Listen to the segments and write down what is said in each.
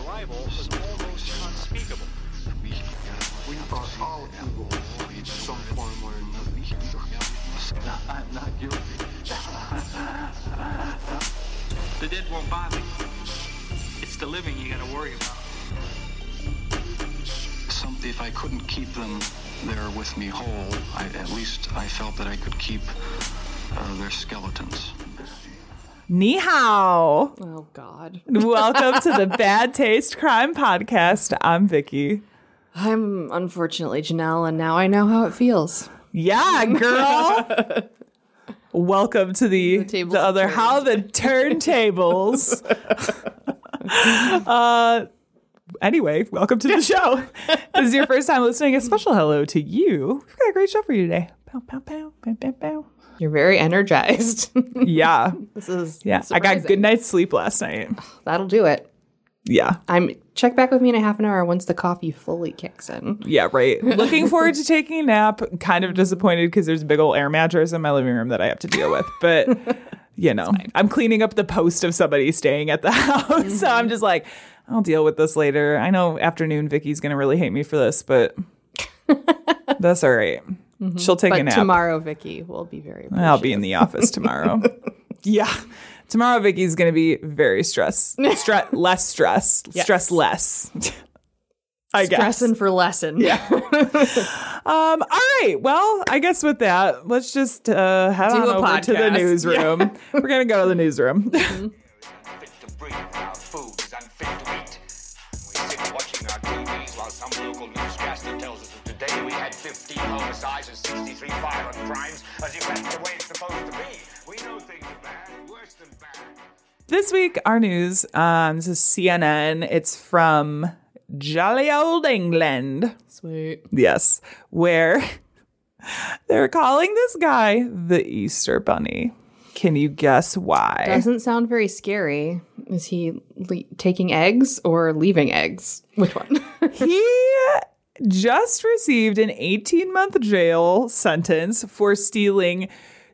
arrival was almost unspeakable. We are all evil in some form or another. I'm not guilty. The dead won't bother you. It's the living you gotta worry about. If I couldn't keep them there with me whole, at least I felt that I could keep their skeletons. Ni hao. Oh, God. Welcome to the Bad Taste Crime Podcast. I'm Vicky. I'm unfortunately Janelle, and now I know how it feels. Yeah, girl. Welcome to the other turned. How the Turntables. Anyway, welcome to the show. If this is your first time listening, a special hello to you. We've got a great show for you today. Pow, pow, pow, pow, pow, pow. You're very energized. Yeah. This is Yeah. surprising. I got good night's sleep last night. That'll do it. Yeah. Check back with me in a half an hour once the coffee fully kicks in. Yeah, right. Looking forward to taking a nap. Kind of disappointed because there's a big old air mattress in my living room that I have to deal with. But, you know, I'm cleaning up the post of somebody staying at the house. Mm-hmm. So I'm just like, I'll deal with this later. I know afternoon Vicky's going to really hate me for this, but that's all right. Mm-hmm. She'll take a nap. Tomorrow, Vicky will be very appreciative. I'll be in the office tomorrow. Yeah. Tomorrow, Vicky's going to be very less stress. Yes. Stress less. I guess. Stressing for lesson. Yeah. All right. Well, I guess with that, let's just head on a over to the podcast. newsroom. Yeah. We're going to go to the newsroom. Mm-hmm. Fit to breathe, our food is unfit to eat. We sit watching our TVs while some local newscaster tells us that today we had 15 homicides and 63 violent crimes, as if that's the way it's supposed to be. We know things are bad, worse than bad. This week, our news, this is CNN. It's from jolly old England. Sweet. Yes. Where they're calling this guy the Easter Bunny. Can you guess why? Doesn't sound very scary. Is he taking eggs or leaving eggs? Which one? He just received an 18-month jail sentence for stealing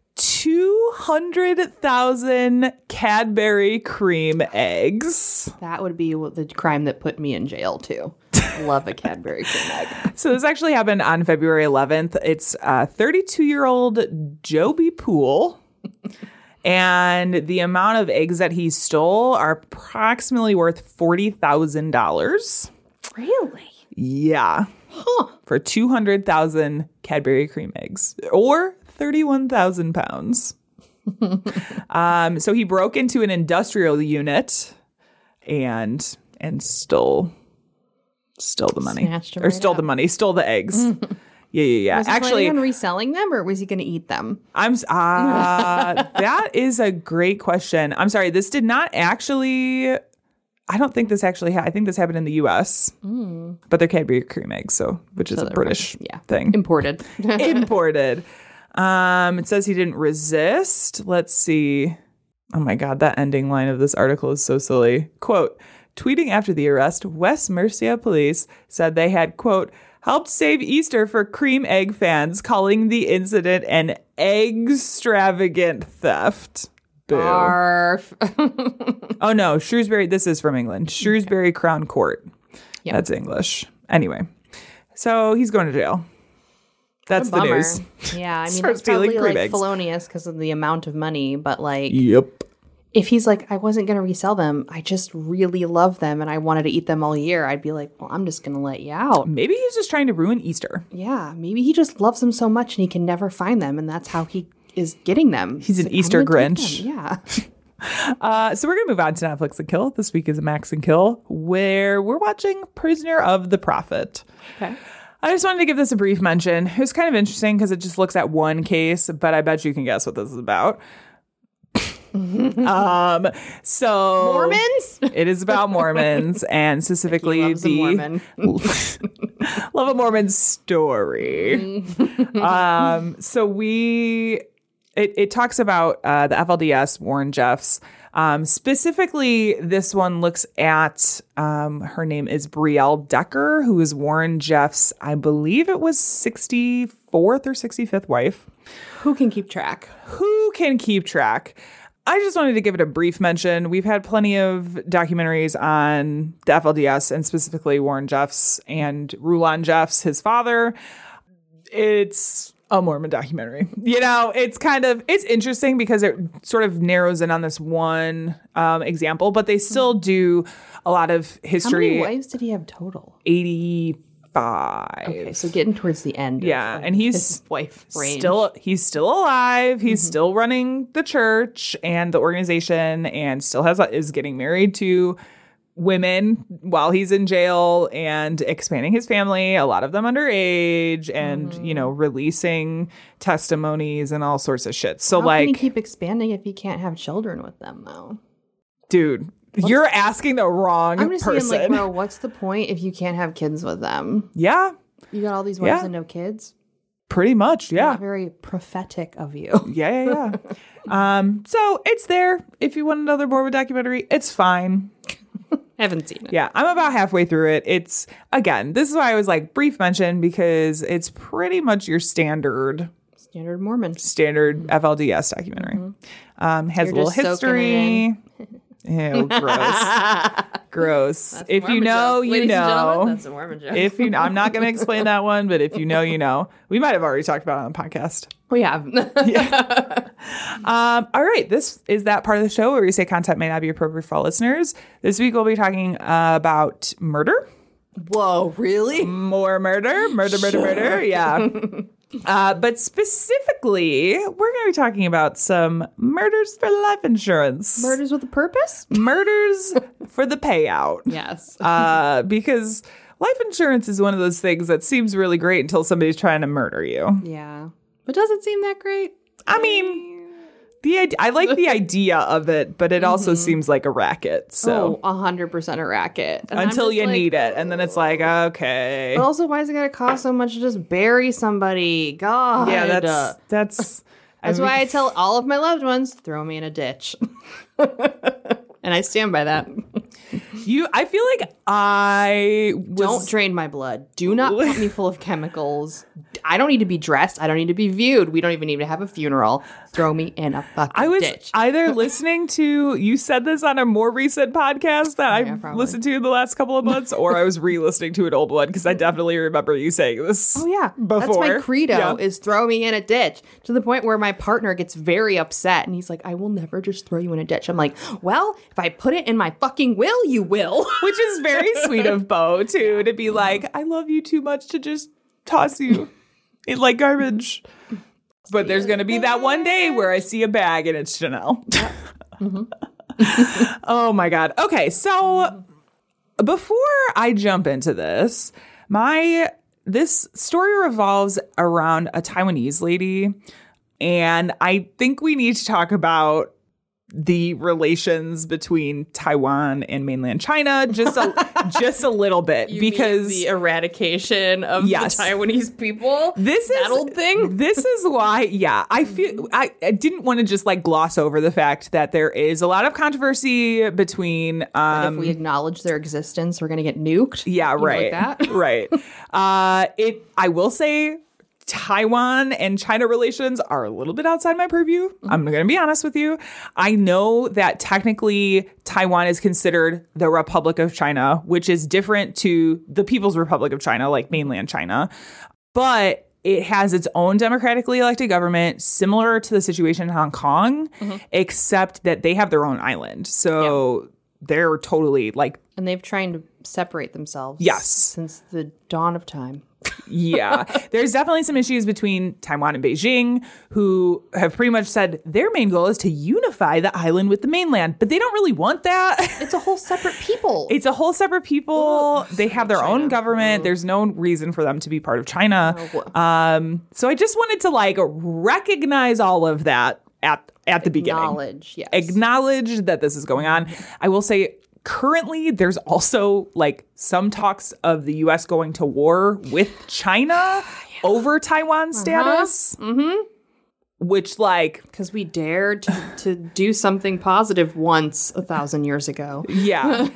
200,000 Cadbury cream eggs. That would be the crime that put me in jail, too. Love a Cadbury cream egg. So this actually happened on February 11th. It's 32-year-old Joby Poole. And the amount of eggs that he stole are approximately worth $40,000. Really? Yeah. Huh. For 200,000 Cadbury cream eggs, or 31,000 pounds. So he broke into an industrial unit and stole the money. Snatched 'em Or right stole up. the money, stole the eggs. Yeah. Was he Actually, planning on reselling them, or was he going to eat them? that is a great question. I'm sorry. This did not actually. I don't think this actually. I think this happened in the U.S. But they're Cadbury cream eggs, which is a British thing. Imported. Imported. It says he didn't resist. Let's see. Oh my God, that ending line of this article is so silly. Quote, tweeting after the arrest, West Mercia police said they had, quote, helped save Easter for cream egg fans, calling the incident an extravagant theft. Boo. Arf. Oh no, Shrewsbury, this is from England. Shrewsbury Crown Court. Yep. That's English. Anyway, so he's going to jail. That's the Bummer. news. Yeah, I mean, For that's stealing probably cream like eggs. felonious because of the amount of money, but like, Yep. if he's like, I wasn't going to resell them, I just really love them and I wanted to eat them all year, I'd be like, well, I'm just going to let you out. Maybe he's just trying to ruin Easter. Yeah, maybe he just loves them so much and he can never find them, and that's how he is getting them. He's an like, Easter I'm gonna take Grinch. them. Yeah. So we're going to move on to Netflix and Kill. This week is a Max and Kill, where we're watching Prisoner of the Prophet. Okay. I just wanted to give this a brief mention. It was kind of interesting because it just looks at one case, but I bet you can guess what this is about. So Mormons? It is about Mormons, and specifically He loves a Mormon. Love a Mormon story. So it talks about the FLDS, Warren Jeffs. Specifically, this one looks at, her name is Brielle Decker, who is Warren Jeffs, I believe it was 64th or 65th wife. Who can keep track? Who can keep track? I just wanted to give it a brief mention. We've had plenty of documentaries on the FLDS and specifically Warren Jeffs and Rulon Jeffs, his father. It's a Mormon documentary. It's interesting because it sort of narrows in on this one example, but they still do a lot of history. How many wives did he have total? 85. Okay, so getting towards the end. Yeah, of and he's his wife range. he's still alive. He's still running the church and the organization, and still is getting married to women while he's in jail and expanding his family. A lot of them underage, and releasing testimonies and all sorts of shit. So How can he keep expanding if he can't have children with them though? Dude. You're asking the wrong I'm just person. saying, bro, what's the point if you can't have kids with them? Yeah. You got all these wives and no kids? Pretty much, yeah. Not very prophetic of you. Yeah. So it's there. If you want another Mormon documentary, it's fine. Haven't seen it. Yeah, I'm about halfway through it. It's, again, this is why I was like brief mention, because it's pretty much your standard Mormon. FLDS documentary. Has a little history. Ew, gross. If you know, you know. That's a Mormon joke. I'm not going to explain that one, but if you know, you know. We might have already talked about it on the podcast. We have. All right. This is that part of the show where we say content may not be appropriate for all listeners. This week we'll be talking about murder. Whoa, really? More murder. Murder. Yeah. But specifically, we're going to be talking about some murders for life insurance. Murders with a purpose? Murders for the payout. Yes. Because life insurance is one of those things that seems really great until somebody's trying to murder you. Yeah. But does it seem that great? I mean, I like the idea of it, but it also seems like a racket. So 100% a racket. And until you need it. And then it's like, okay. But also, why is it going to cost so much to just bury somebody? God. Yeah, that's why I tell all of my loved ones, throw me in a ditch. And I stand by that. I feel like Don't drain my blood. Do not pump me full of chemicals. I don't need to be dressed. I don't need to be viewed. We don't even need to have a funeral. Throw me in a fucking ditch. Either listening to, you said this on a more recent podcast that I've listened to in the last couple of months, or I was re-listening to an old one because I definitely remember you saying this. Oh, yeah. Before. That's my credo, is throw me in a ditch, to the point where my partner gets very upset and he's like, I will never just throw you in a ditch. I'm like, well, if I put it in my fucking will, you will. Which is very sweet of Bo, too, to be like, I love you too much to just toss you in like garbage. But there's going to be that one day where I see a bag and it's Chanel. Oh, my God. Okay, so before I jump into this, this story revolves around a Taiwanese lady, and I think we need to talk about the relations between Taiwan and mainland China just a little bit, because the eradication of the Taiwanese people. Old thing. This is why, I feel I didn't want to just like gloss over the fact that there is a lot of controversy between. If we acknowledge their existence, we're going to get nuked. Yeah, right. Like that. Right. I will say, Taiwan and China relations are a little bit outside my purview. I'm going to be honest with you. I know that technically Taiwan is considered the Republic of China, which is different to the People's Republic of China, like mainland China. But it has its own democratically elected government, similar to the situation in Hong Kong, except that they have their own island. So they're totally like... And they've tried to separate themselves. Yes. Since the dawn of time. Yeah, there's definitely some issues between Taiwan and Beijing, who have pretty much said their main goal is to unify the island with the mainland, but they don't really want that. It's a whole separate people. They have their own government. There's no reason for them to be part of China. So I just wanted to like recognize all of that at the beginning. Acknowledge that this is going on. I will say, currently, there's also like some talks of the U.S. going to war with China over Taiwan's status. Which, like, because we dared to do something positive once 1,000 years ago. Yeah.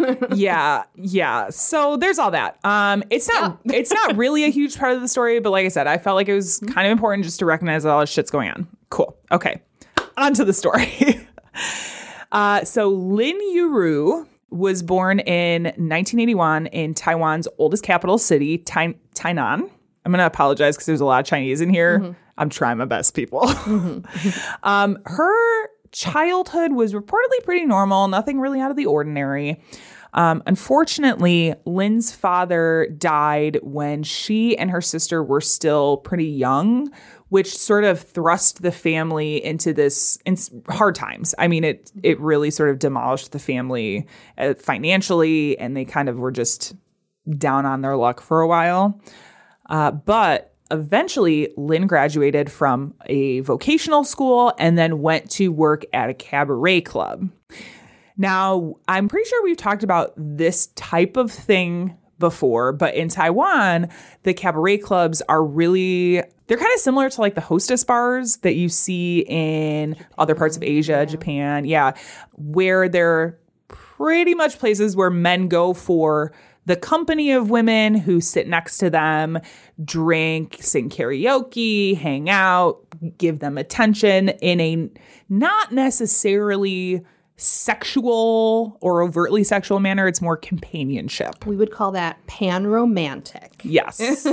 So there's all that. It's not really a huge part of the story, but like I said, I felt like it was kind of important just to recognize that all this shit's going on. Cool. Okay. On to the story. So Lin Yuru was born in 1981 in Taiwan's oldest capital city, Tainan. I'm going to apologize because there's a lot of Chinese in here. Mm-hmm. I'm trying my best, people. Mm-hmm. Her childhood was reportedly pretty normal, nothing really out of the ordinary. Unfortunately, Lin's father died when she and her sister were still pretty young, which sort of thrust the family into hard times. I mean, it really sort of demolished the family financially, and they kind of were just down on their luck for a while. But eventually, Lin graduated from a vocational school and then went to work at a cabaret club. Now, I'm pretty sure we've talked about this type of thing before, but in Taiwan, the cabaret clubs are they're kind of similar to like the hostess bars that you see in other parts of Asia, Japan, where they're pretty much places where men go for the company of women who sit next to them, drink, sing karaoke, hang out, give them attention in a not necessarily sexual or overtly sexual manner. It's more companionship. We would call that pan-romantic. Yes.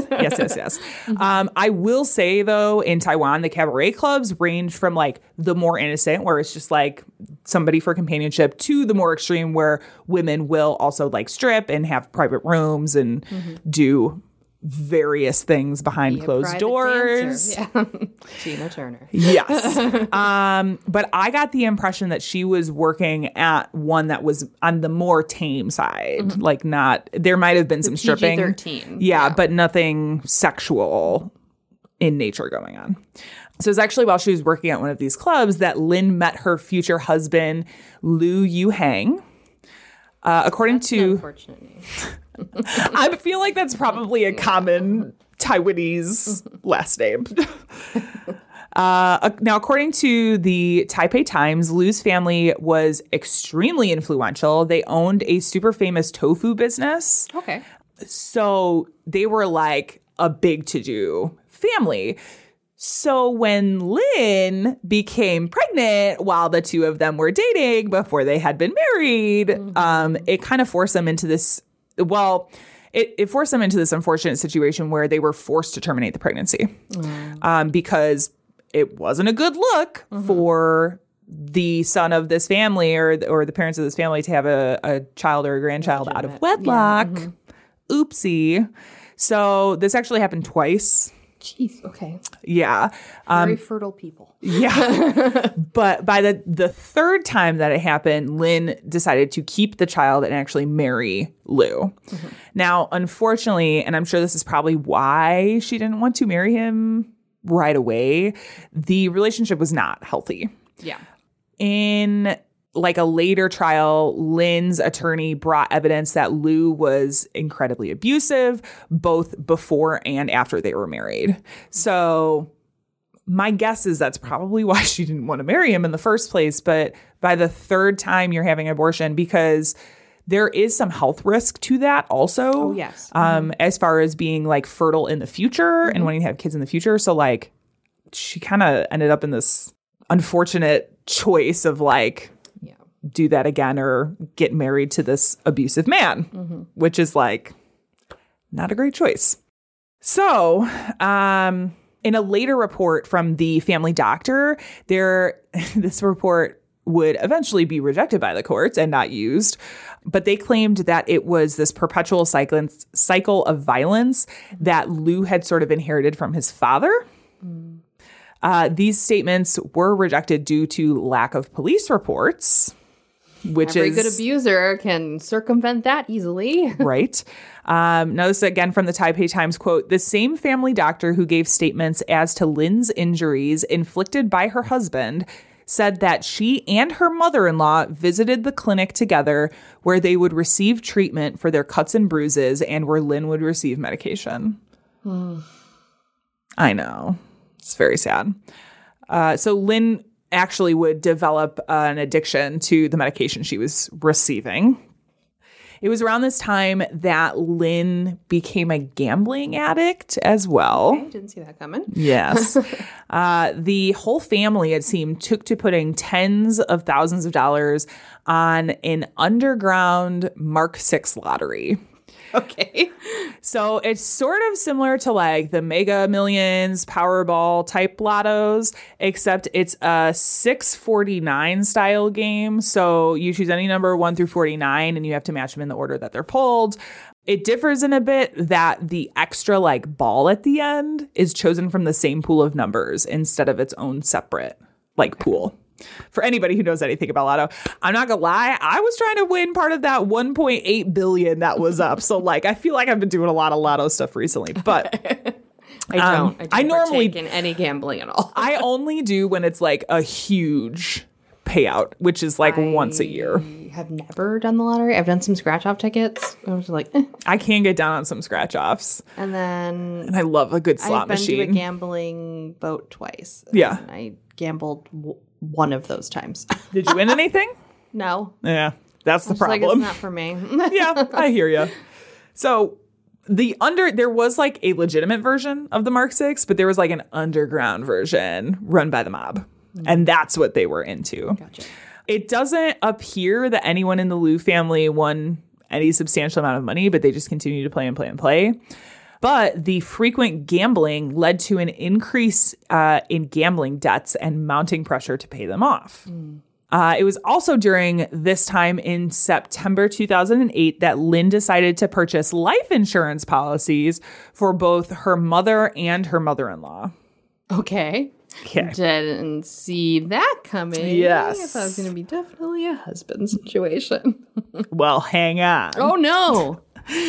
Mm-hmm. I will say, though, in Taiwan, the cabaret clubs range from like the more innocent, where it's just like somebody for companionship, to the more extreme where women will also like strip and have private rooms and do various things behind closed doors. Tina Turner. Yes. But I got the impression that she was working at one that was on the more tame side. Like there might have been some stripping. PG-13. Yeah, but nothing sexual in nature going on. So it's actually while she was working at one of these clubs that Lin met her future husband, Liu Yuhang. That's an unfortunate name. I feel like that's probably a common Taiwanese last name. Now, according to the Taipei Times, Liu's family was extremely influential. They owned a super famous tofu business. Okay. So they were like a big to-do family. So when Lin became pregnant while the two of them were dating before they had been married, it kind of forced them into this. Well, it forced them into this unfortunate situation where they were forced to terminate the pregnancy because it wasn't a good look for the son of this family or the parents of this family to have a child or a grandchild out of wedlock. Yeah. Oopsie. So this actually happened twice. Jeez, okay. Yeah. Very fertile people. Yeah. But by the third time that it happened, Lin decided to keep the child and actually marry Liu. Mm-hmm. Now, unfortunately, and I'm sure this is probably why she didn't want to marry him right away, the relationship was not healthy. Yeah. In like a later trial, Lin's attorney brought evidence that Liu was incredibly abusive, both before and after they were married. So my guess is that's probably why she didn't want to marry him in the first place. But by the third time you're having an abortion, because there is some health risk to that also. Oh, yes. As far as being like fertile in the future and wanting to have kids in the future. So like she kind of ended up in this unfortunate choice of like, do that again or get married to this abusive man, which is like not a great choice. So in a later report from the family doctor, this report would eventually be rejected by the courts and not used. But they claimed that it was this perpetual cycle of violence that Liu had sort of inherited from his father. These statements were rejected due to lack of police reports. Every good abuser can circumvent that easily. Right. Now, this is again from the Taipei Times, quote, "The same family doctor who gave statements as to Lin's injuries inflicted by her husband said that she and her mother-in-law visited the clinic together where they would receive treatment for their cuts and bruises and where Lin would receive medication." I know. It's very sad. So Lin actually would develop an addiction to the medication she was receiving. It was around this time that Lynn became a gambling addict as well. I didn't see that coming. Yes. The whole family, it seemed, took to putting tens of thousands of dollars on an underground Mark VI lottery. Okay. So it's sort of similar to like the Mega Millions, Powerball type lottos, except it's a 649 style game. So you choose any number 1 through 49 and you have to match them in the order that they're pulled. It differs in a bit that the extra like ball at the end is chosen from the same pool of numbers instead of its own separate like pool. For anybody who knows anything about Lotto, I'm not gonna lie, I was trying to win part of that 1.8 billion that was up. So like, I feel like I've been doing a lot of Lotto stuff recently, but I normally partake in any gambling at all. I only do when it's like a huge payout, which is like once a year. I have never done the lottery. I've done some scratch off tickets. I was like, I can get down on some scratch offs. And I love a good slot machine. I've been to a gambling boat twice. Yeah. And I gambled one of those times. Did you win anything? No. Yeah, that's the problem. Like, it's not for me. Yeah, I hear you. So there was like a legitimate version of the Mark VI, but there was like an underground version run by the mob. And that's what they were into. Gotcha. It doesn't appear that anyone in the Liu family won any substantial amount of money, but they just continued to play and play and play. But the frequent gambling led to an increase in gambling debts and mounting pressure to pay them off. It was also during this time in September 2008 that Lynn decided to purchase life insurance policies for both her mother and her mother-in-law. Okay. Didn't see that coming. Yes. I thought it was going to be definitely a husband situation. Well, hang on. Oh, no.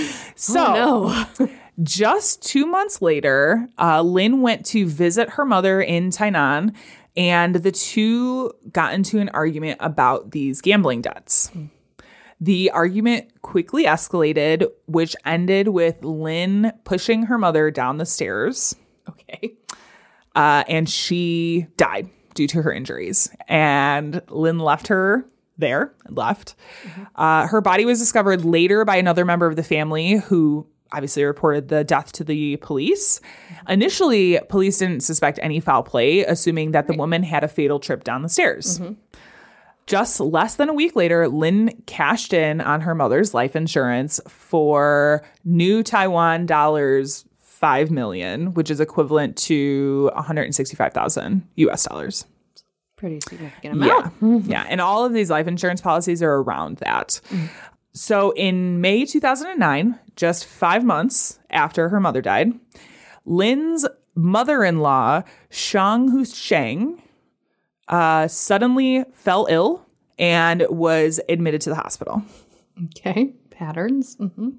So, just 2 months later, Lynn went to visit her mother in Tainan, and the two got into an argument about these gambling debts. The argument quickly escalated, which ended with Lynn pushing her mother down the stairs. Okay. And she died due to her injuries. And Lynn left her there and left. Her body was discovered later by another member of the family who obviously reported the death to the police. Initially, police didn't suspect any foul play, assuming that the woman had a fatal trip down the stairs. Just less than a week later, Lynn cashed in on her mother's life insurance for new Taiwan dollars 5 million, which is equivalent to 165,000 US dollars. Pretty significant amount. Yeah. And all of these life insurance policies are around that. So in May 2009, just 5 months after her mother died, Lynn's mother-in-law, Shang Husheng, suddenly fell ill and was admitted to the hospital. Okay. Patterns.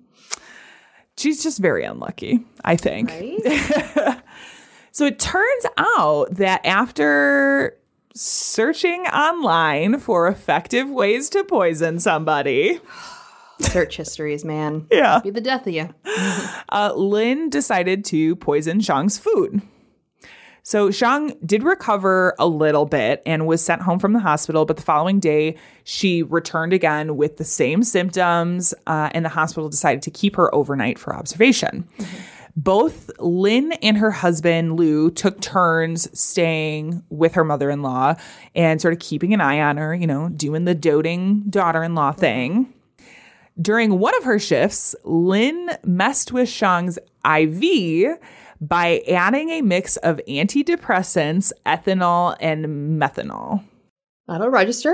She's just very unlucky, I think. Right? So it turns out that after searching online for effective ways to poison somebody. Search histories, man. Yeah. Be the death of you. Lynn decided to poison Shang's food. So Shang did recover a little bit and was sent home from the hospital, but the following day she returned again with the same symptoms, and the hospital decided to keep her overnight for observation. Both Lynn and her husband, Liu, took turns staying with her mother-in-law and sort of keeping an eye on her, doing the doting daughter-in-law thing. During one of her shifts, Lynn messed with Shang's IV by adding a mix of antidepressants, ethanol, and methanol. That'll register.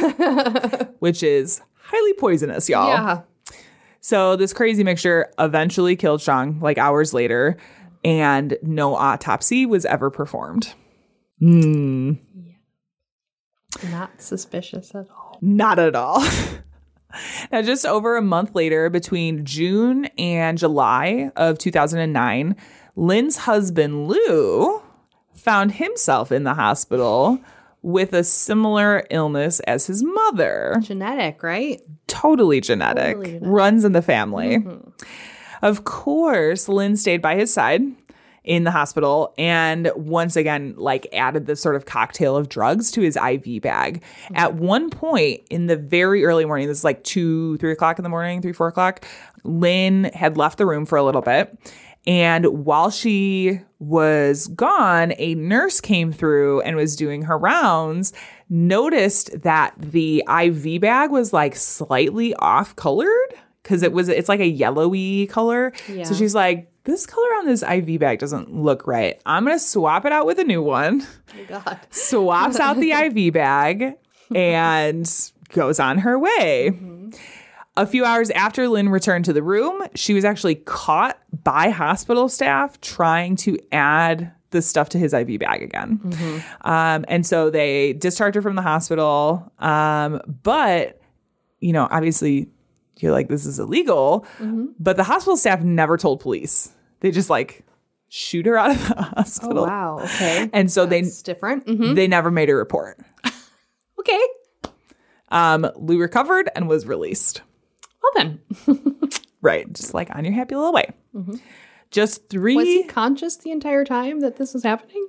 Which is highly poisonous, y'all. Yeah. So this crazy mixture eventually killed Shang, like hours later, and no autopsy was ever performed. Yeah. Not suspicious at all. Not at all. Now, just over a month later, between June and July of 2009, Lynn's husband, Liu, found himself in the hospital with a similar illness as his mother. Genetic, right? Totally genetic. Runs in the family. Of course, Lynn stayed by his side in the hospital and once again, like added this sort of cocktail of drugs to his IV bag. At one point in the very early morning, this is like 2, 3 o'clock in the morning, 3, 4 o'clock, Lynn had left the room for a little bit. And while she was gone, a nurse came through and was doing her rounds, noticed that the IV bag was like slightly off colored because it's like a yellowy color. Yeah. So she's like, this color on this IV bag doesn't look right. I'm going to swap it out with a new one. Oh my God. Swaps out the IV bag and goes on her way. Mm-hmm. A few hours after Lynn returned to the room, she was actually caught by hospital staff trying to add the stuff to his IV bag again. Mm-hmm. And so they discharged her from the hospital. But, you know, obviously you're like, this is illegal. Mm-hmm. But the hospital staff never told police. They just like shoot her out of the hospital. Oh, wow. Okay. And so that's different. Mm-hmm. They never made a report. Okay. Lou recovered and was released. Well then. Right. Just like on your happy little way. Mm-hmm. Was he conscious the entire time that this was happening?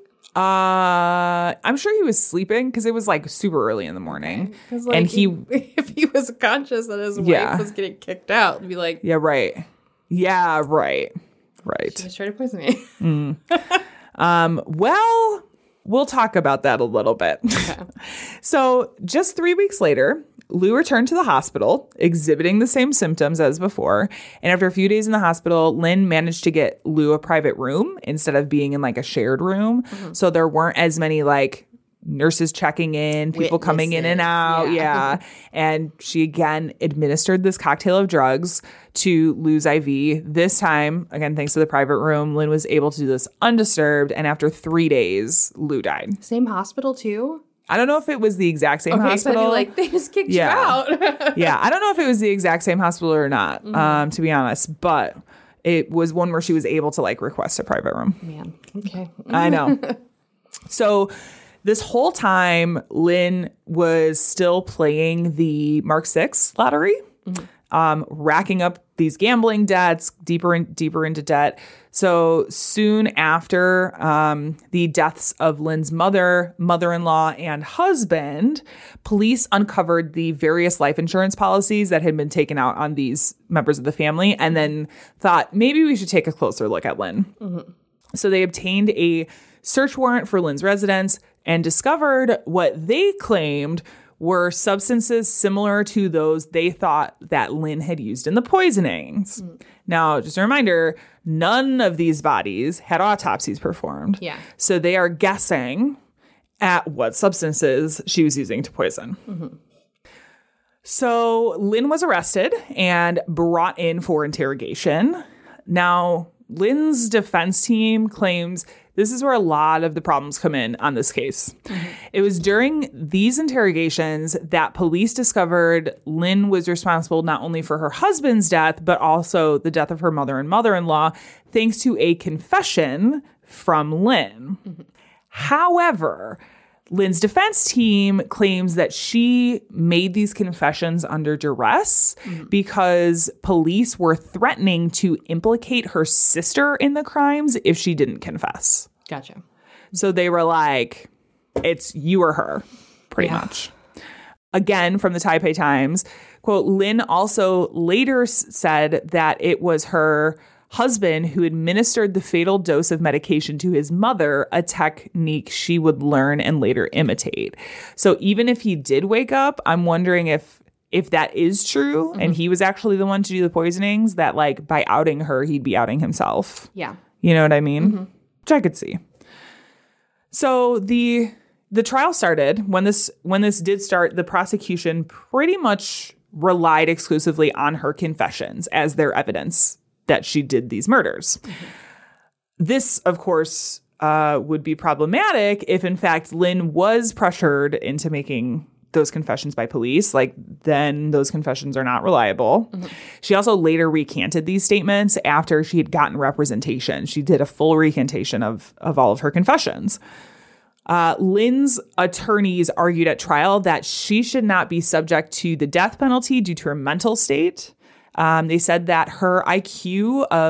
I'm sure he was sleeping because it was like super early in the morning. Okay. Like, and if he was conscious that his wife was getting kicked out, it'd be like, yeah, right. Yeah, right. Right. She was trying to poison me. Well, we'll talk about that a little bit. Okay. So just 3 weeks later, Lou returned to the hospital, exhibiting the same symptoms as before. And after a few days in the hospital, Lynn managed to get Lou a private room instead of being in like a shared room. Mm-hmm. So there weren't as many like nurses checking in, people coming in and out. Yeah. And she again administered this cocktail of drugs to Lou's IV. This time, again, thanks to the private room, Lynn was able to do this undisturbed. And after 3 days, Lou died. Same hospital too? I don't know if it was the exact same hospital. So like, they just kicked you out. Yeah. I don't know if it was the exact same hospital or not, to be honest. But it was one where she was able to like request a private room. Man. Okay. I know. So this whole time, Lynn was still playing the Mark VI lottery, racking up these gambling debts, deeper into debt. So soon after the deaths of Lynn's mother, mother-in-law, and husband, police uncovered the various life insurance policies that had been taken out on these members of the family and then thought, maybe we should take a closer look at Lynn. Mm-hmm. So they obtained a search warrant for Lynn's residence and discovered what they claimed were substances similar to those they thought that Lynn had used in the poisonings. Mm. Now, just a reminder, none of these bodies had autopsies performed. Yeah. So they are guessing at what substances she was using to poison. Mm-hmm. So Lynn was arrested and brought in for interrogation. Now, Lynn's defense team claims this is where a lot of the problems come in on this case. Mm-hmm. It was during these interrogations that police discovered Lynn was responsible not only for her husband's death, but also the death of her mother and mother-in-law, thanks to a confession from Lynn. Mm-hmm. However, Lynn's defense team claims that she made these confessions under duress because police were threatening to implicate her sister in the crimes if she didn't confess. Gotcha. So they were like, it's you or her, pretty much. Again, from the Taipei Times, quote, Lynn also later said that it was her husband who administered the fatal dose of medication to his mother, a technique she would learn and later imitate. So even if he did wake up, I'm wondering if that is true and he was actually the one to do the poisonings, that like by outing her, he'd be outing himself. Yeah. You know what I mean? Mm-hmm. Which I could see. So the trial started. When this did start, the prosecution pretty much relied exclusively on her confessions as their evidence that she did these murders. Mm-hmm. This, of course, would be problematic if, in fact, Lynn was pressured into making those confessions by police. Like, then those confessions are not reliable. Mm-hmm. She also later recanted these statements after she had gotten representation. She did a full recantation of all of her confessions. Lynn's attorneys argued at trial that she should not be subject to the death penalty due to her mental state. They said that her IQ of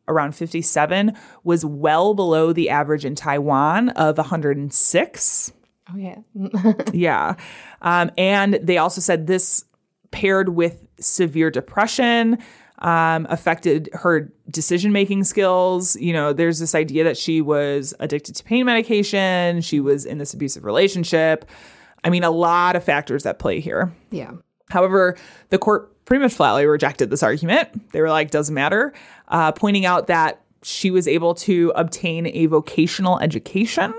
around 57 was well below the average in Taiwan of 106. Oh, yeah. Yeah. And they also said this paired with severe depression affected her decision-making skills. You know, there's this idea that she was addicted to pain medication. She was in this abusive relationship. I mean, a lot of factors at play here. Yeah. However, the court pretty much flatly rejected this argument. They were like, doesn't matter, pointing out that she was able to obtain a vocational education,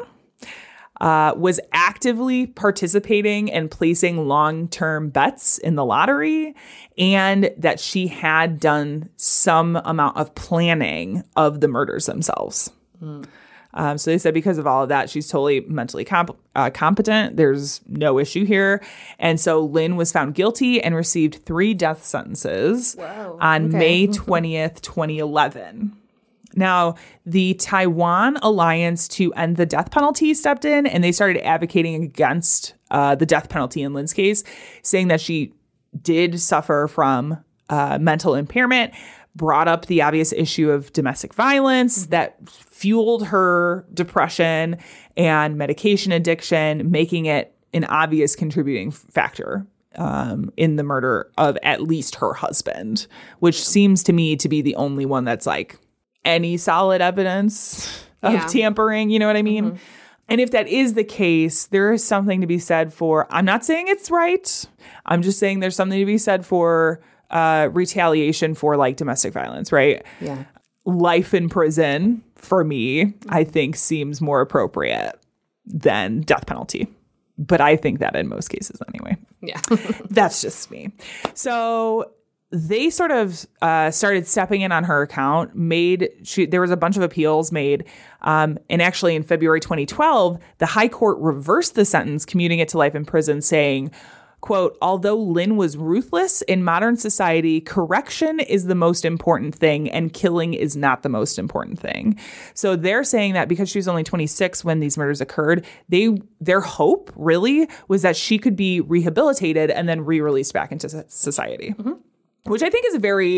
was actively participating and placing long-term bets in the lottery, and that she had done some amount of planning of the murders themselves. So they said because of all of that, she's totally mentally competent. There's no issue here. And so Lynn was found guilty and received 3 death sentences on May 20th, 2011. Now, the Taiwan Alliance to End the Death Penalty stepped in, and they started advocating against the death penalty in Lynn's case, saying that she did suffer from mental impairment, brought up the obvious issue of domestic violence that fueled her depression and medication addiction, making it an obvious contributing factor in the murder of at least her husband, which seems to me to be the only one that's like any solid evidence of tampering, you know what I mean? Mm-hmm. And if that is the case, there is something to be said for, I'm not saying it's right. I'm just saying there's something to be said for retaliation for like domestic violence, right? Yeah. Life in prison, for me, I think seems more appropriate than death penalty. But I think that in most cases anyway. Yeah. That's just me. So they sort of started stepping in on her account, there was a bunch of appeals made. And actually in February 2012, the High Court reversed the sentence, commuting it to life in prison, saying, quote, although Lynn was ruthless, in modern society, correction is the most important thing and killing is not the most important thing. So they're saying that because she was only 26 when these murders occurred, their hope really was that she could be rehabilitated and then re-released back into society, which I think is a very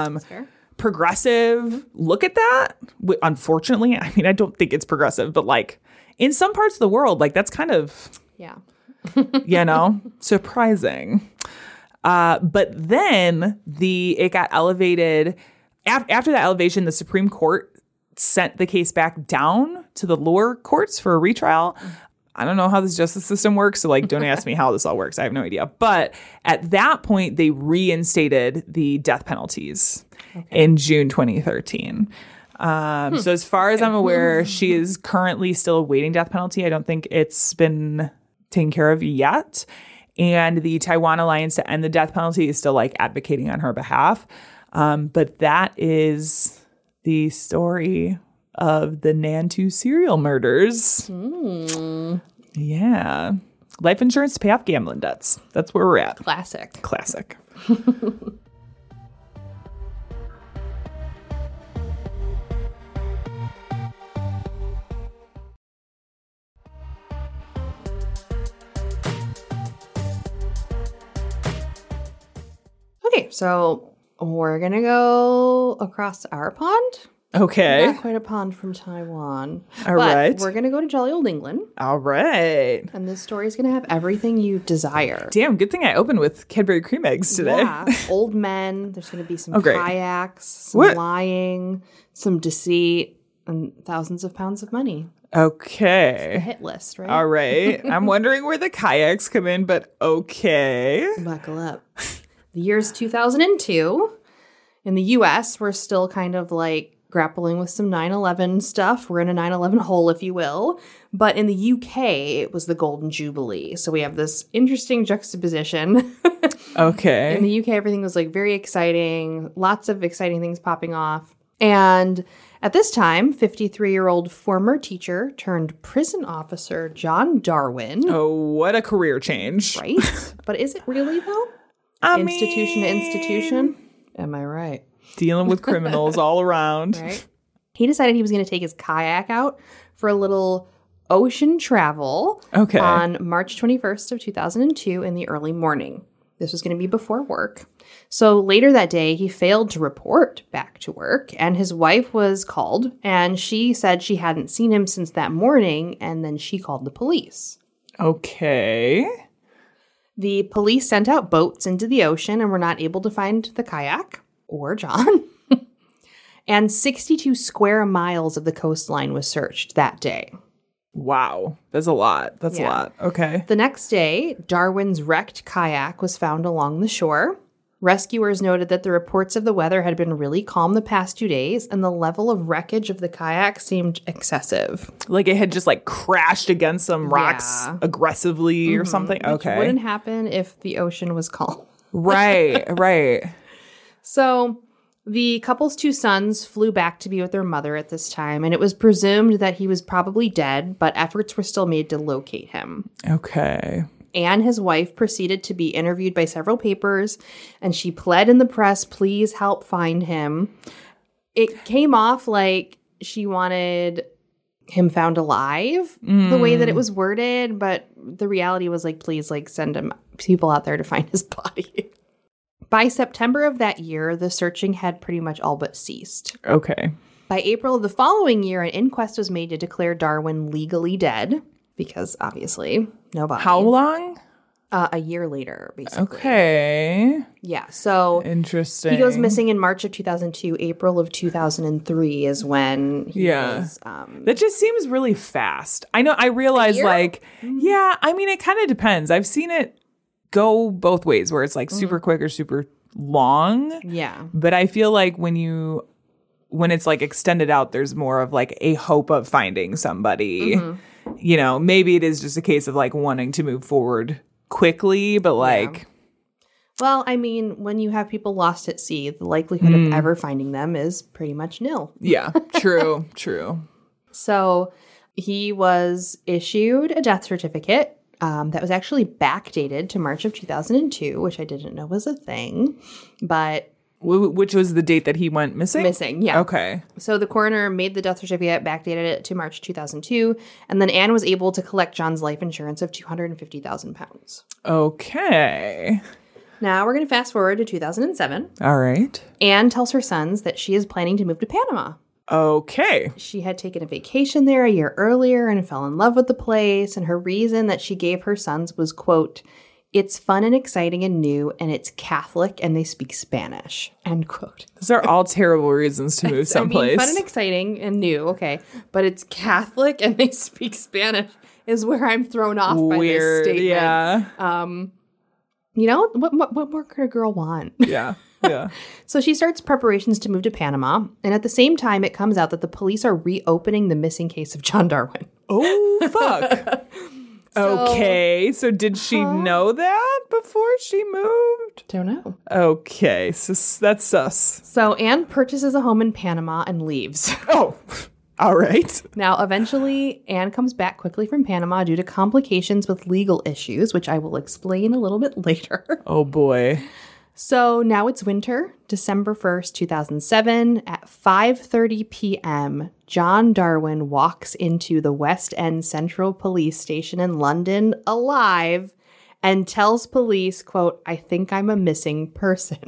progressive look at that. Unfortunately, I mean, I don't think it's progressive, but like in some parts of the world, like that's kind of... Yeah. you know, surprising. But then it got elevated. After that elevation, the Supreme Court sent the case back down to the lower courts for a retrial. I don't know how this justice system works, so like, don't ask me how this all works. I have no idea. But at that point, they reinstated the death penalties in June 2013. So as far as I'm aware, she is currently still awaiting death penalty. I don't think it's been taken care of yet. And the Taiwan Alliance to End the Death Penalty is still like advocating on her behalf. But that is the story of the Nantou serial murders. Yeah. Life insurance to pay off gambling debts. That's where we're at. Classic. Okay, so we're going to go across our pond. Okay. Not quite a pond from Taiwan. All right. We're going to go to jolly old England. All right. And this story is going to have everything you desire. Damn, good thing I opened with Cadbury cream eggs today. Yeah. Old men. There's going to be some kayaks, some lying, some deceit, and thousands of pounds of money. Okay. The hit list, right? All right. I'm wondering where the kayaks come in, but okay. Buckle up. The year's 2002. In the U.S., we're still kind of like grappling with some 9/11 stuff. We're in a 9/11 hole, if you will. But in the U.K., it was the Golden Jubilee. So we have this interesting juxtaposition. Okay. In the U.K., everything was like very exciting. Lots of exciting things popping off. And at this time, 53-year-old former teacher turned prison officer John Darwin. Oh, what a career change. Right? But is it really, though? Institution to institution? Am I right? Dealing with criminals all around. Right. He decided he was going to take his kayak out for a little ocean travel on March 21st of 2002 in the early morning. This was going to be before work. So later that day, he failed to report back to work, and his wife was called, and she said she hadn't seen him since that morning, and then she called the police. Okay. The police sent out boats into the ocean and were not able to find the kayak or John. And 62 square miles of the coastline was searched that day. Wow. That's a lot. That's a Yeah. lot. Okay. The next day, Darwin's wrecked kayak was found along the shore. Rescuers noted that the reports of the weather had been really calm the past 2 days, and the level of wreckage of the kayak seemed excessive. Like it had just like crashed against some rocks Yeah. aggressively or something. Which Okay. wouldn't happen if the ocean was calm. Right. Right. So the couple's 2 sons flew back to be with their mother at this time, and it was presumed that he was probably dead, but efforts were still made to locate him. Okay. Anne, his wife, proceeded to be interviewed by several papers, and she pled in the press, please help find him. It came off like she wanted him found alive, the way that it was worded, but the reality was like, please, like, send him people out there to find his body. By September of that year, the searching had pretty much all but ceased. Okay. By April of the following year, an inquest was made to declare Darwin legally dead, because obviously, no body. How long? A year later, basically. Okay. Yeah, so Interesting. he goes missing in March of 2002. April of 2003 is when he Yeah. was... That just seems really fast. I know. I realize, year? like, yeah, I mean, it kind of depends. I've seen it go both ways where it's like super quick or super long. Yeah. But I feel like when it's like extended out, there's more of like a hope of finding somebody. You know, maybe it is just a case of like wanting to move forward quickly, but like, Well, I mean, when you have people lost at sea, the likelihood of ever finding them is pretty much nil. yeah, true, true. So he was issued a death certificate that was actually backdated to March of 2002, which I didn't know was a thing, but Which was the date that he went missing? missing, yeah. Okay. So the coroner made the death certificate, backdated it to March 2002, and then Anne was able to collect John's life insurance of £250,000. Okay. Now we're going to fast forward to 2007. All right. Anne tells her sons that she is planning to move to Panama. Okay. She had taken a vacation there a year earlier and fell in love with the place, and her reason that she gave her sons was, quote, "It's fun and exciting and new, and it's Catholic, and they speak Spanish," end quote. Those are all terrible reasons to move someplace. I mean, fun and exciting and new, okay. But it's Catholic, and they speak Spanish is where I'm thrown off by this Weird. statement. Yeah. You know, what more could a girl want? Yeah. Yeah. So she starts preparations to move to Panama, and at the same time, it comes out that the police are reopening the missing case of John Darwin. Oh, fuck. Okay. So did she know that before she moved? Don't know. Okay. So that's sus. So Anne purchases a home in Panama and leaves. Oh, all right. Now, eventually, Anne comes back quickly from Panama due to complications with legal issues, which I will explain a little bit later. Oh, boy. So now it's winter, December 1st, 2007. At 5:30 p.m., John Darwin walks into the West End Central Police Station in London alive and tells police, quote, "I think I'm a missing person."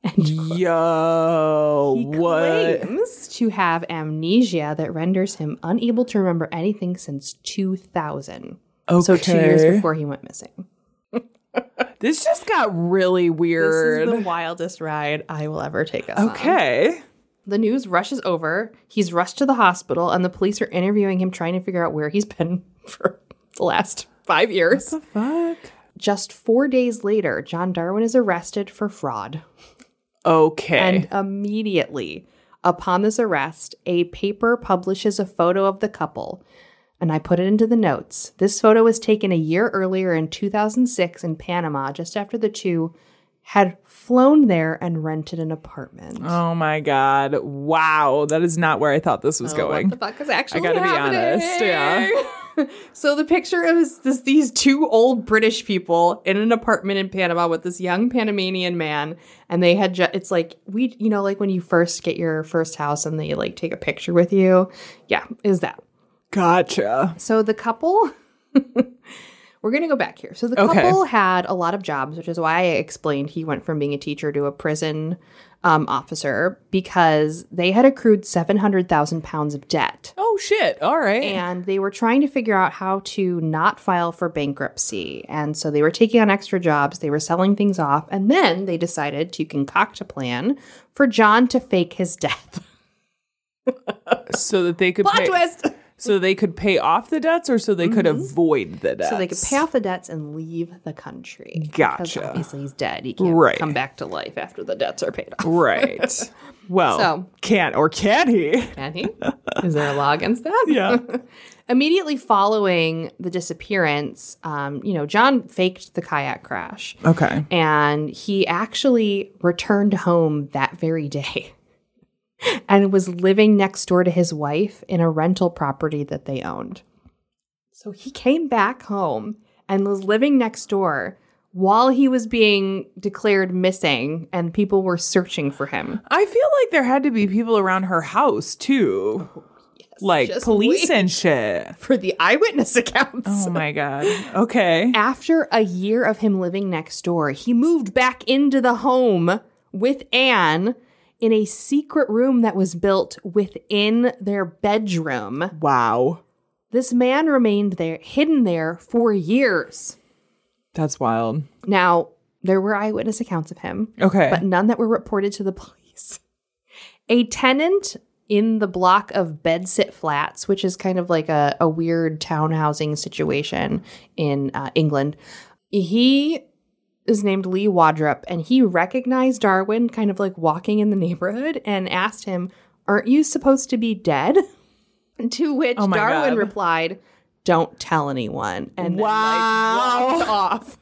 Yo, He what? claims to have amnesia that renders him unable to remember anything since 2000. So 2 years Okay. before he went missing. This just got really weird. This is the wildest ride I will ever take us on. Okay. The news rushes over. He's rushed to the hospital, and the police are interviewing him, trying to figure out where he's been for the last 5 years. What the fuck? Just 4 days later, John Darwin is arrested for fraud. Okay. And immediately upon this arrest, a paper publishes a photo of the couple. And I put it into the notes. This photo was taken a year earlier in 2006 in Panama, just after the two had flown there and rented an apartment. Oh my God. Wow. That is not where I thought this was going. What the fuck is actually I gotta be happening? honest, yeah. So the picture is these two old British people in an apartment in Panama with this young Panamanian man, and they had it's like like when you first get your first house and they like take a picture with you. Yeah, is that. Gotcha. So the couple we're going to go back here. So the Okay. couple had a lot of jobs, which is why I explained he went from being a teacher to a prison officer, because they had accrued 700,000 pounds of debt. Oh, shit. All right. And they were trying to figure out how to not file for bankruptcy. And so they were taking on extra jobs. They were selling things off. And then they decided to concoct a plan for John to fake his death. So that they could Plot pay, twist! so they could pay off the debts, or so they could avoid the debts. So they could pay off the dets and leave the country. Because Gotcha. obviously he's dead. He can't Right. come back to life after the debts are paid off. Right. Well, So- can he? Can he? Is there a law against that? Yeah. Immediately following the disappearance, John faked the kayak crash. Okay. And he actually returned home that very day and was living next door to his wife in a rental property that they owned. So he came back home and was living next door while he was being declared missing and people were searching for him. I feel like there had to be people around her house too. Like just police wait. and shit. For the eyewitness accounts. Oh my God. Okay. After a year of him living next door, he moved back into the home with Anne in a secret room that was built within their bedroom. Wow. This man remained there, hidden there for years. That's wild. Now, there were eyewitness accounts of him, Okay. but none that were reported to the police. A tenant in the block of Bedsit Flats, which is kind of like a weird town housing situation in England, he is named Lee Wadrup, and he recognized Darwin kind of like walking in the neighborhood and asked him, "Aren't you supposed to be dead?" To which Oh my Darwin God. replied, "Don't tell anyone." And then Wow. like walked off.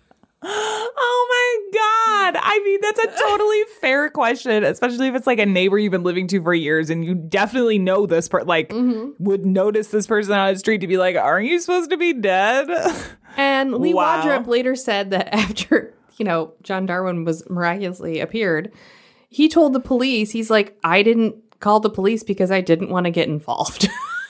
Oh my God. I mean, that's a totally fair question, especially if it's like a neighbor you've been living to for years and you definitely know this person, would notice this person on the street to be like, aren't you supposed to be dead? And Lee Wow. Wadrup later said that after, John Darwin was miraculously appeared, he told the police, he's like, "I didn't call the police because I didn't want to get involved."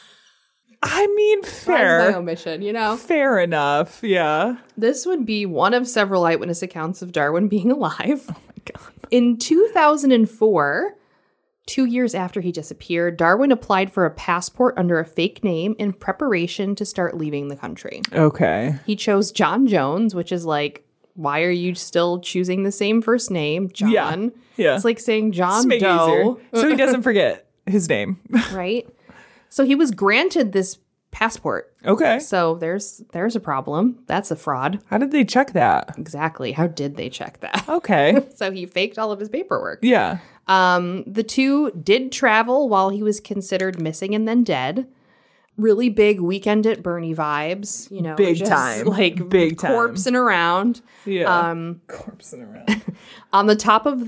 I mean, That's my fair. omission, Fair enough. Yeah. This would be one of several eyewitness accounts of Darwin being alive. Oh my God. In 2004, 2 years after he disappeared, Darwin applied for a passport under a fake name in preparation to start leaving the country. Okay. He chose John Jones, which is like, why are you still choosing the same first name, John? Yeah. It's like saying John Just make it Doe, easier. So he doesn't forget his name. right? So he was granted this passport. Okay. So there's a problem. That's a fraud. How did they check that? Exactly. How did they check that? Okay. So he faked all of his paperwork. Yeah. The two did travel while he was considered missing and then dead. Really big Weekend at Bernie vibes, Big just time. like Big time. corpsing around. Yeah. Corpsing around. On top of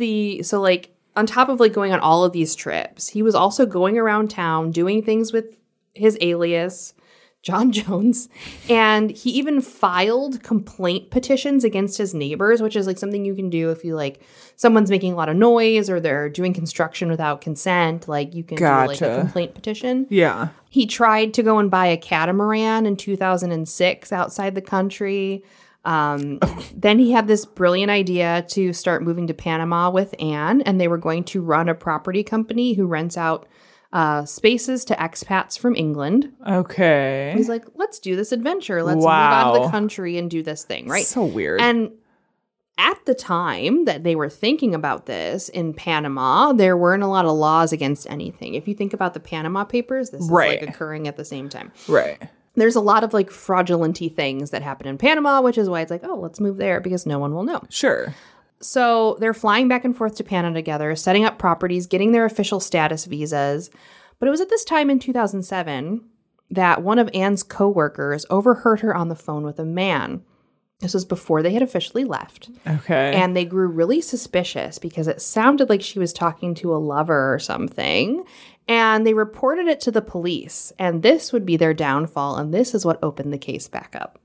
going on all of these trips, he was also going around town doing things with his alias, John Jones, and he even filed complaint petitions against his neighbors, which is like something you can do if you someone's making a lot of noise or they're doing construction without consent, like you can do like a Gotcha. complaint petition. Yeah. He tried to go and buy a catamaran in 2006 outside the country. Then he had this brilliant idea to start moving to Panama with Anne, and they were going to run a property company who rents out spaces to expats from England. Okay. He's like, let's do this adventure. Let's move Wow. out of the country and do this thing, right? So weird. And at the time that they were thinking about this in Panama, there weren't a lot of laws against anything. If you think about the Panama Papers, this is Right. occurring at the same time. Right. There's a lot of fraudulent-y things that happen in Panama, which is why it's like, oh, let's move there because no one will know. Sure. So they're flying back and forth to Panama together, setting up properties, getting their official status visas. But it was at this time in 2007 that one of Anne's coworkers overheard her on the phone with a man. This was before they had officially left. Okay. And they grew really suspicious because it sounded like she was talking to a lover or something. And they reported it to the police. And this would be their downfall. And this is what opened the case back up.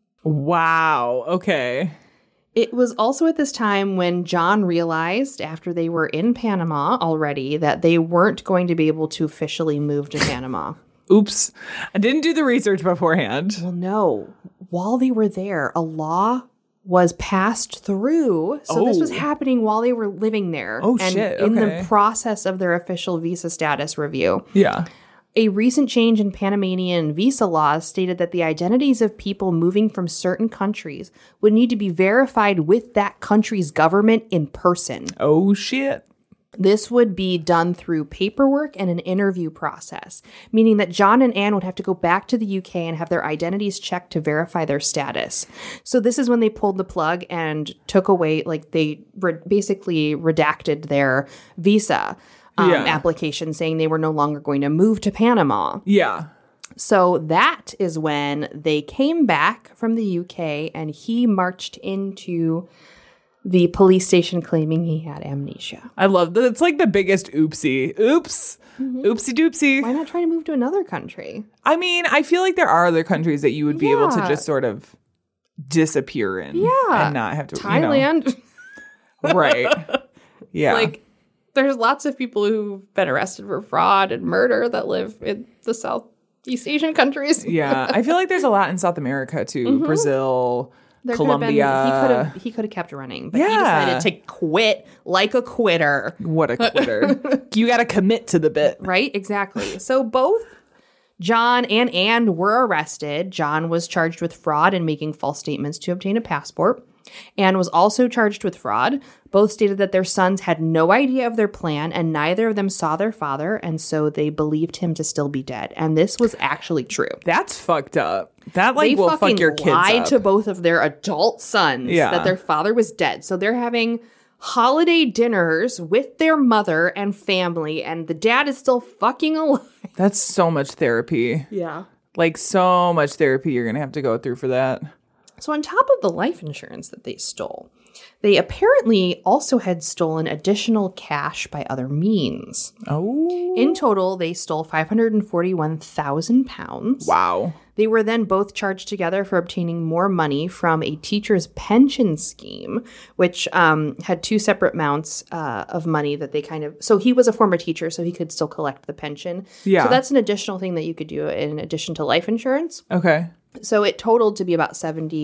Wow. Okay. It was also at this time when John realized, after they were in Panama already, that they weren't going to be able to officially move to Panama. Oops. I didn't do the research beforehand. Well, no. While they were there, a law was passed through. So this was happening while they were living there. Oh, and shit. in Okay. the process of their official visa status review. Yeah. A recent change in Panamanian visa laws stated that the identities of people moving from certain countries would need to be verified with that country's government in person. Oh, shit. This would be done through paperwork and an interview process, meaning that John and Anne would have to go back to the UK and have their identities checked to verify their status. So this is when they pulled the plug and took away, like they basically redacted their visa application, saying they were no longer going to move to Panama. Yeah. So that is when they came back from the UK and he marched into the police station claiming he had amnesia. I love that. It's like the biggest oopsie. Oops. Oopsie doopsie. Why not try to move to another country? I mean, I feel like there are other countries that you would be able to Yeah. just sort of disappear in. Yeah. And not have to. Thailand. Right. Yeah. Like, there's lots of people who've been arrested for fraud and murder that live in the Southeast Asian countries. yeah. I feel like there's a lot in South America too. Brazil, There could have been- Colombia. he could have kept running, but he Yeah. decided to quit like a quitter. What a quitter. You got to commit to the bit. Right? Exactly. So both John and Anne were arrested. John was charged with fraud and making false statements to obtain a passport. Anne was also charged with fraud. Both stated that their sons had no idea of their plan and neither of them saw their father, and so they believed him to still be dead. And this was actually true. That's fucked up. That like They will fucking fuck your kids lied up. to both of their adult sons Yeah. that their father was dead. So they're having holiday dinners with their mother and family, and the dad is still fucking alive. That's so much therapy. Yeah. Like so much therapy you're going to have to go through for that. So on top of the life insurance that they stole, they apparently also had stolen additional cash by other means. Oh. In total, they stole £541,000. Wow. They were then both charged together for obtaining more money from a teacher's pension scheme, which had two separate amounts of money that they kind of... So he was a former teacher, so he could still collect the pension. Yeah. So that's an additional thing that you could do in addition to life insurance. Okay. So it totaled to be about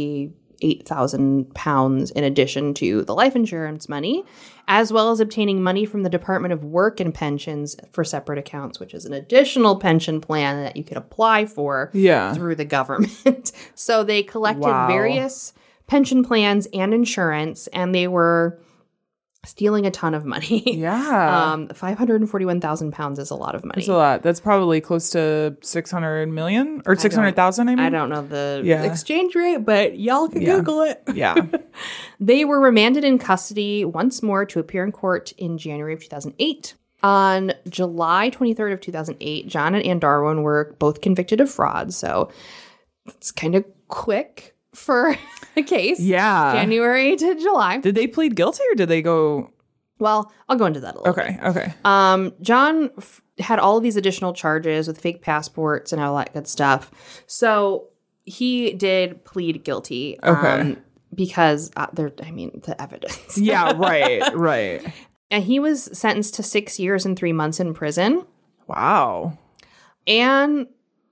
£78,000 in addition to the life insurance money, as well as obtaining money from the Department of Work and Pensions for separate accounts, which is an additional pension plan that you could apply for through the government. So they collected various pension plans and insurance, and they were stealing a ton of money. Yeah. £541,000 is a lot of money. That's a lot. That's probably close to 600 million or 600,000, I mean. I don't know the Yeah. exchange rate, but y'all can Google it. Yeah. They were remanded in custody once more to appear in court in January of 2008. On July 23rd of 2008, John and Ann Darwin were both convicted of fraud, so it's kind of quick for a case. Yeah. January to July. Did they plead guilty or did they go... Well, I'll go into that a little bit. Okay. John had all of these additional charges with fake passports and all that good stuff. So he did plead guilty. Okay. Because the evidence. Yeah, right. And he was sentenced to 6 years and 3 months in prison. Wow. And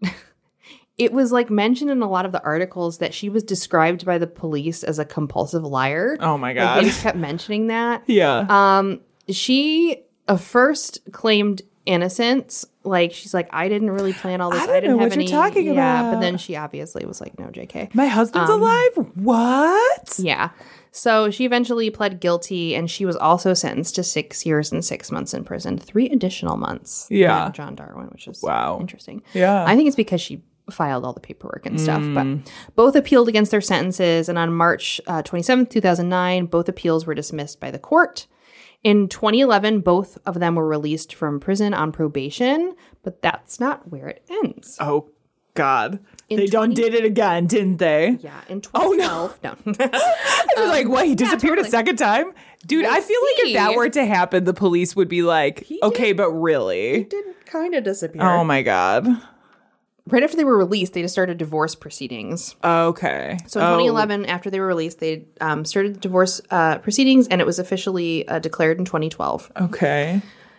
it was like mentioned in a lot of the articles that she was described by the police as a compulsive liar. Oh my Like, God. they just kept mentioning that. Yeah. She first claimed innocence. Like, she's like, I didn't really plan all this. I don't didn't know have what you're any. talking Yeah, about. but then she obviously was like, no, JK. My husband's alive? What? Yeah. So she eventually pled guilty, and she was also sentenced to 6 years and 6 months in prison, 3 additional months. Yeah. than John Darwin, which is Wow. interesting. Yeah. I think it's because she filed all the paperwork and stuff. But both appealed against their sentences, and on March 27th, 2009, both appeals were dismissed by the court. In 2011, both of them were released from prison on probation, but that's not where it ends. Oh, God. In They done did it again, didn't they? Yeah, in 2012, no. They're like, what? He disappeared totally. a second time? Dude, We'll I feel like if that see. were to happen, the police would be like, okay, but really? Didn't kind of disappear. Oh my God. Right after they were released, they just started divorce proceedings. Okay. So in 2011, after they were released, they started divorce proceedings, and it was officially declared in 2012. Okay.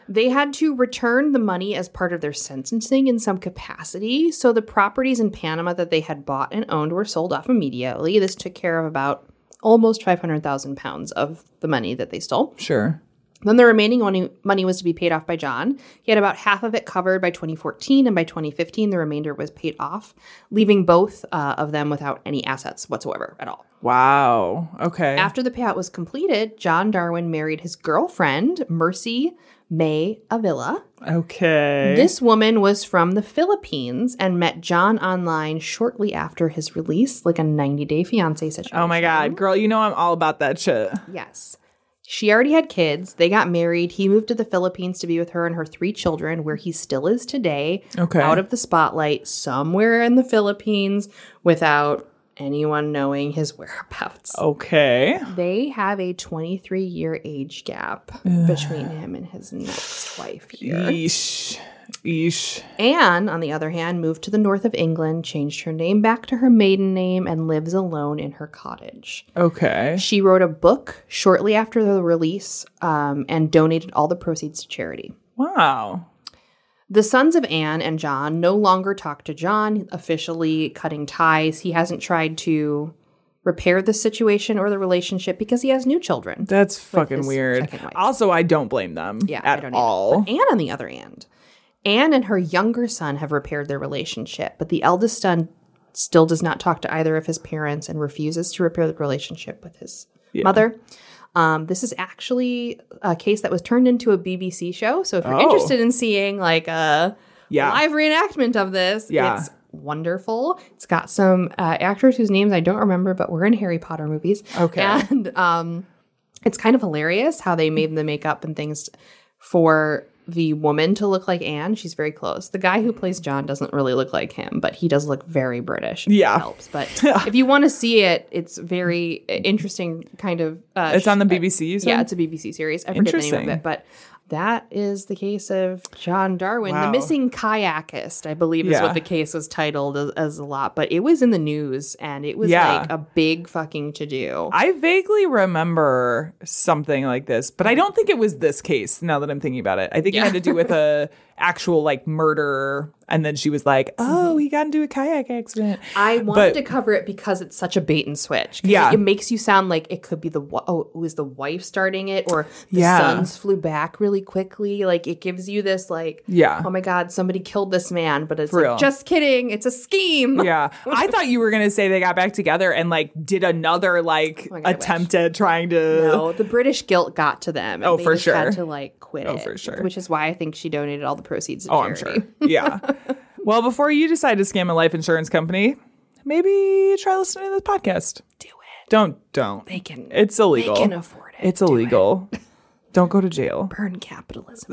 They had to return the money as part of their sentencing in some capacity. So the properties in Panama that they had bought and owned were sold off immediately. This took care of about almost 500,000 pounds of the money that they stole. Sure. Then the remaining money was to be paid off by John. He had about half of it covered by 2014, and by 2015, the remainder was paid off, leaving both of them without any assets whatsoever at all. Wow. Okay. After the payout was completed, John Darwin married his girlfriend, Mercy May Avila. Okay. This woman was from the Philippines and met John online shortly after his release, like a 90-day fiancé situation. Oh my God. Girl, you know I'm all about that shit. Yes. She already had kids. They got married. He moved to the Philippines to be with her and her 3 children, where he still is today. Okay. Out of the spotlight, somewhere in the Philippines, without anyone knowing his whereabouts. Okay. They have a 23-year age gap between him and his next wife here. Yeesh. Anne, on the other hand, moved to the north of England, changed her name back to her maiden name, and lives alone in her cottage. Okay. She wrote a book shortly after the release and donated all the proceeds to charity. Wow. The sons of Anne and John no longer talk to John, officially cutting ties. He hasn't tried to repair the situation or the relationship because he has new children. That's fucking his weird. second wife. Also, I don't blame them I don't all. either. But Anne, on the other hand, Anne and her younger son have repaired their relationship, but the eldest son still does not talk to either of his parents and refuses to repair the relationship with his mother. This is actually a case that was turned into a BBC show. So if you're interested in seeing like a live reenactment of this, it's wonderful. It's got some actors whose names I don't remember, but were in Harry Potter movies. Okay. And it's kind of hilarious how they made the makeup and things for the woman to look like Anne. She's very close. The guy who plays John doesn't really look like him, but he does look very British. Yeah. It helps. But if you want to see it, it's very interesting kind of... it's on the BBC, you said? Yeah, it's a BBC series. I forget the name of it, but that is the case of John Darwin, the missing kayakist, I believe is what the case was titled as a lot. But it was in the news, and it was like a big fucking to-do. I vaguely remember something like this, but I don't think it was this case, now that I'm thinking about it. I think it had to do with a actual like murder, and then she was like, he got into a kayak accident. I wanted to cover it because it's such a bait and switch. Yeah. It makes you sound like it could be was the wife starting it, or the sons flew back really quickly. Like, it gives you this like, oh my God, somebody killed this man, but it's like, just kidding. It's a scheme. Yeah. I thought you were going to say they got back together and like did another like attempt at trying to. No, the British guilt got to them. And they for just sure. had to like quit it. For sure. Which is why I think she donated all the proceeds to charity. I'm sure. Yeah. Well, before you decide to scam a life insurance company, maybe try listening to this podcast. Do it. Don't. They can. It's illegal. They can afford it. It's illegal. Don't go to jail. Burn capitalism.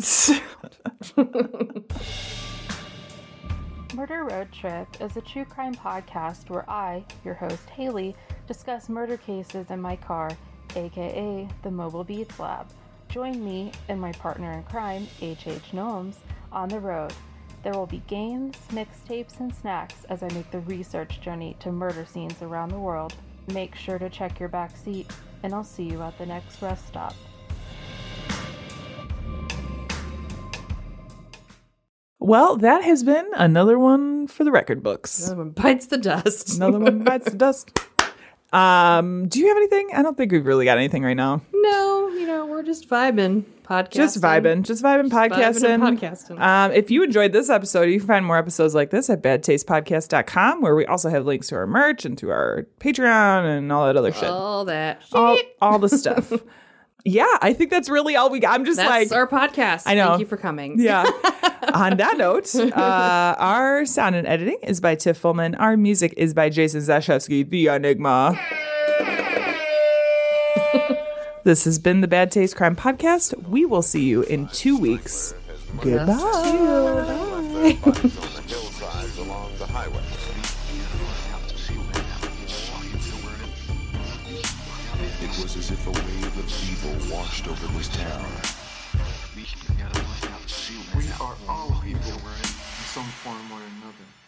Murder Road Trip is a true crime podcast where I, your host Haley, discuss murder cases in my car, aka the Mobile Beats Lab. Join me and my partner in crime, H.H. Gnomes, on the road. There will be games, mixtapes, and snacks as I make the research journey to murder scenes around the world. Make sure to check your back seat, and I'll see you at the next rest stop. Well, that has been another one for the record books. Another one bites the dust. Another one bites the dust. Do you have anything? I don't think we've really got anything right now. No, we're just vibing, podcasting. Just vibing, podcasting. If you enjoyed this episode, you can find more episodes like this at badtastepodcast.com, where we also have links to our merch and to our Patreon and all that other shit. All that shit. All the stuff. Yeah, I think that's really all we got. I'm just that's our podcast. I know. Thank you for coming. Yeah. On that note, our sound and editing is by Tiff Fullman. Our music is by Jason Zashevsky, the Enigma. This has been the Bad Taste Crime Podcast. We will see you in 2 weeks. Goodbye. It was as if a wave of evil washed over this town. We are all evil in some form or another.